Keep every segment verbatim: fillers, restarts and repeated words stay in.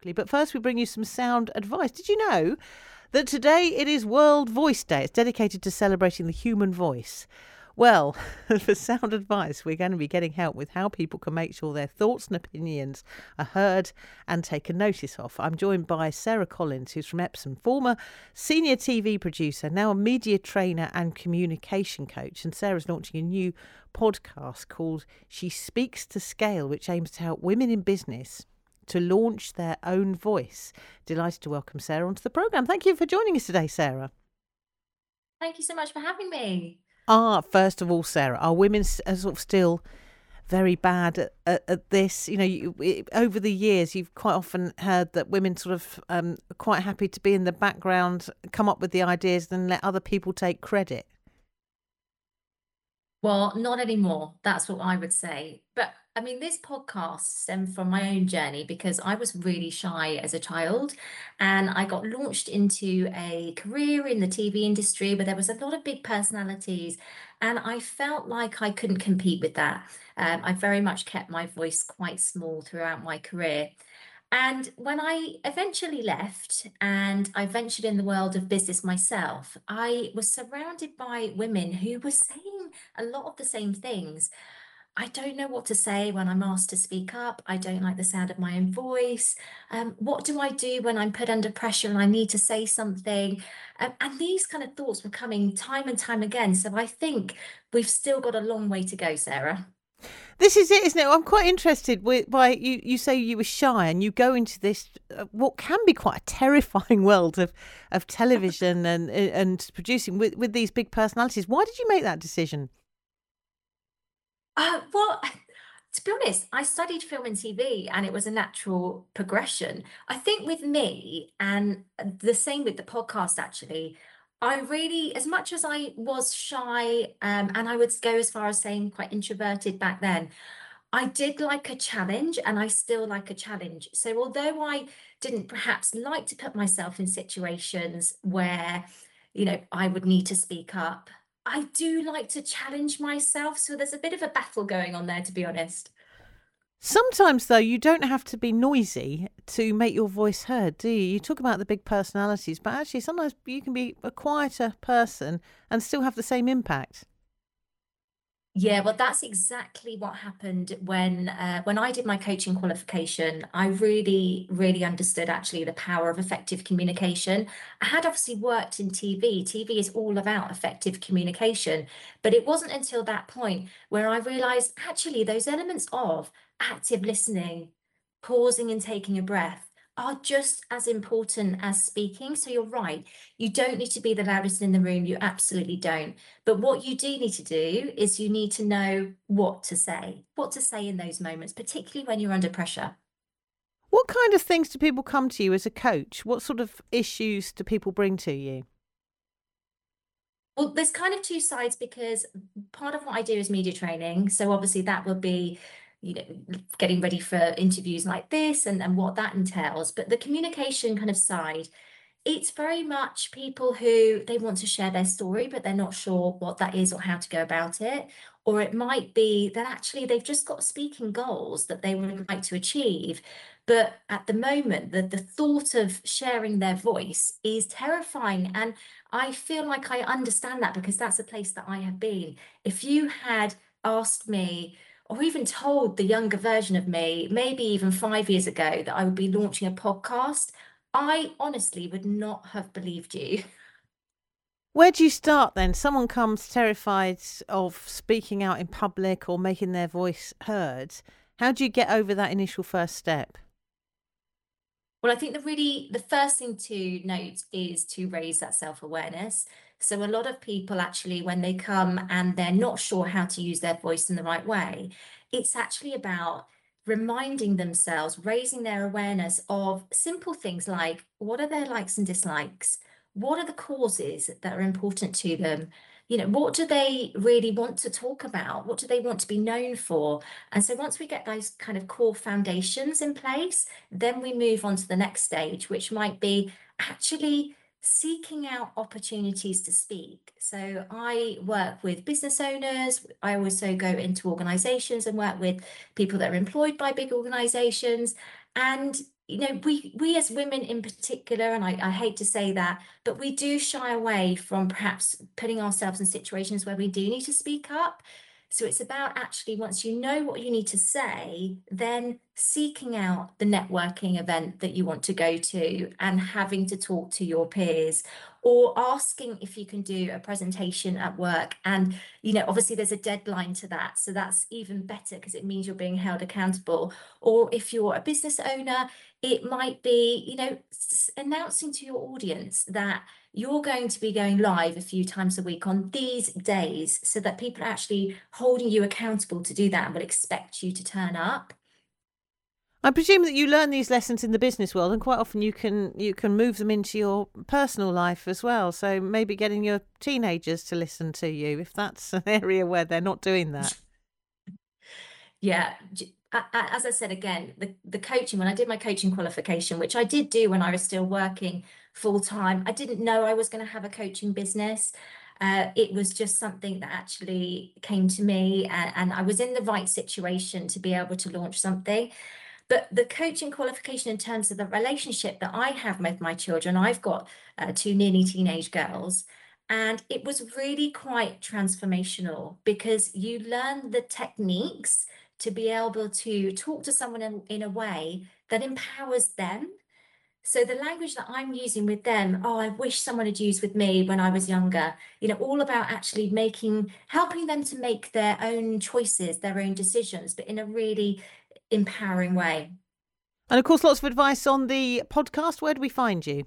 locally. But first, we bring you some sound advice. Did you know that today it is World Voice Day? It's dedicated to celebrating the human voice. Well, for sound advice, we're going to be getting help with how people can make sure their thoughts and opinions are heard and taken notice of. I'm joined by Sarah Collins, who's from Epsom, former senior T V producer, now a media trainer and communication coach. And Sarah's launching a new podcast called She Speaks to Scale, which aims to help women in business to launch their own voice. Delighted to welcome Sarah onto the programme. Thank you for joining us today, Sarah. Thank you so much for having me. Ah, first of all, Sarah, are women s- are sort of still very bad at, at, at this? You know, you, it, over the years, you've quite often heard that women sort of um, are quite happy to be in the background, come up with the ideas, and let other people take credit. Well, not anymore. That's what I would say. But I mean, this podcast stemmed from my own journey because I was really shy as a child and I got launched into a career in the T V industry where there was a lot of big personalities. And I felt like I couldn't compete with that. Um, I very much kept my voice quite small throughout my career. And when I eventually left and I ventured in the world of business myself, I was surrounded by women who were saying a lot of the same things. I don't know what to say when I'm asked to speak up. I don't like the sound of my own voice. Um, what do I do when I'm put under pressure and I need to say something? Um, and these kind of thoughts were coming time and time again. So I think we've still got a long way to go, Sarah. This is it, isn't it? I'm quite interested with, by you. You say you were shy, and you go into this uh, what can be quite a terrifying world of of television and and producing with with these big personalities. Why did you make that decision? Uh, well, to be honest, I studied film and T V and it was a natural progression. I think with me, and the same with the podcast, actually, I really, as much as I was shy, um, and I would go as far as saying quite introverted back then, I did like a challenge and I still like a challenge. So although I didn't perhaps like to put myself in situations where, you know, I would need to speak up, I do like to challenge myself. So there's a bit of a battle going on there, to be honest. Sometimes, though, you don't have to be noisy to make your voice heard, do you? You talk about the big personalities, but actually, sometimes you can be a quieter person and still have the same impact. Yeah, well, that's exactly what happened when uh, when I did my coaching qualification. I really, really understood actually the power of effective communication. I had obviously worked in T V. T V is all about effective communication, but it wasn't until that point where I realized actually those elements of active listening, pausing and taking a breath are just as important as speaking. So you're right. You don't need to be the loudest in the room. You absolutely don't. But what you do need to do is you need to know what to say, what to say in those moments, particularly when you're under pressure. What kind of things do people come to you as a coach? What sort of issues do people bring to you? Well, there's kind of two sides because part of what I do is media training. So obviously that will be, you know, getting ready for interviews like this and, and what that entails. But the communication kind of side, it's very much people who they want to share their story, but they're not sure what that is or how to go about it. Or it might be that actually they've just got speaking goals that they would like to achieve. But at the moment, the, the thought of sharing their voice is terrifying. And I feel like I understand that because that's a place that I have been. If you had asked me, or even told the younger version of me, maybe even five years ago, that I would be launching a podcast, I honestly would not have believed you. Where do you start then? Someone comes terrified of speaking out in public or making their voice heard. How do you get over that initial first step? Well, I think the really the first thing to note is to raise that self-awareness. So a lot of people actually, when they come and they're not sure how to use their voice in the right way, it's actually about reminding themselves, raising their awareness of simple things like what are their likes and dislikes? What are the causes that are important to them? You know, what do they really want to talk about? What do they want to be known for? And so once we get those kind of core foundations in place, then we move on to the next stage, which might be actually seeking out opportunities to speak. So I work with business owners. I also go into organizations and work with people that are employed by big organizations. And you know, we we as women in particular, and I, I hate to say that, but we do shy away from perhaps putting ourselves in situations where we do need to speak up. So it's about actually, once you know what you need to say, then seeking out the networking event that you want to go to and having to talk to your peers, or asking if you can do a presentation at work. And, you know, obviously there's a deadline to that. So that's even better because it means you're being held accountable. Or if you're a business owner, it might be, you know, s- announcing to your audience that you're going to be going live a few times a week on these days, so that people are actually holding you accountable to do that and will expect you to turn up. I presume that you learn these lessons in the business world, and quite often you can you can move them into your personal life as well. So maybe getting your teenagers to listen to you, if that's an area where they're not doing that. Yeah, j- a- a- as I said again, the, the coaching, when I did my coaching qualification, which I did do when I was still working full time, I didn't know I was going to have a coaching business. Uh, it was just something that actually came to me, and, and I was in the right situation to be able to launch something. But the coaching qualification, in terms of the relationship that I have with my children, I've got uh, two nearly teenage girls. And it was really quite transformational because you learn the techniques to be able to talk to someone in, in a way that empowers them. So the language that I'm using with them, oh, I wish someone had used with me when I was younger, you know, all about actually making, helping them to make their own choices, their own decisions, but in a really empowering way. And of course, lots of advice on the podcast. Where do we find you?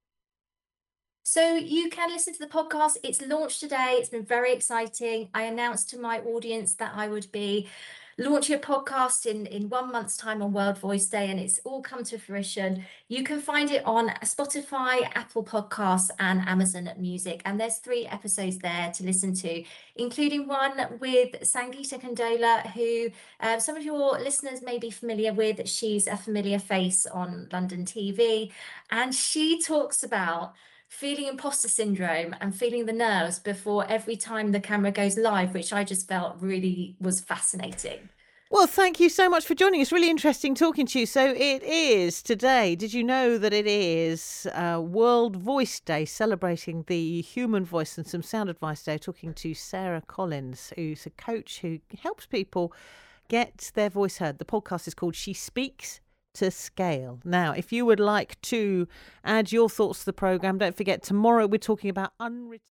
So you can listen to the podcast. It's launched today. It's been very exciting. I announced to my audience that I would be launching a podcast in, in one month's time on World Voice Day, and it's all come to fruition. You can find it on Spotify, Apple Podcasts, and Amazon Music. And there's three episodes there to listen to, including one with Sangeeta Condola, who uh, some of your listeners may be familiar with. She's a familiar face on London T V, and she talks about feeling imposter syndrome and feeling the nerves before every time the camera goes live, which I just felt really was fascinating. Well, thank you so much for joining us. Really interesting talking to you. So it is today. Did you know that it is uh, World Voice Day, celebrating the human voice, and some sound advice day, talking to Sarah Collins, who's a coach who helps people get their voice heard. The podcast is called She Speaks to Scale. Now, if you would like to add your thoughts to the programme, don't forget tomorrow we're talking about unwritten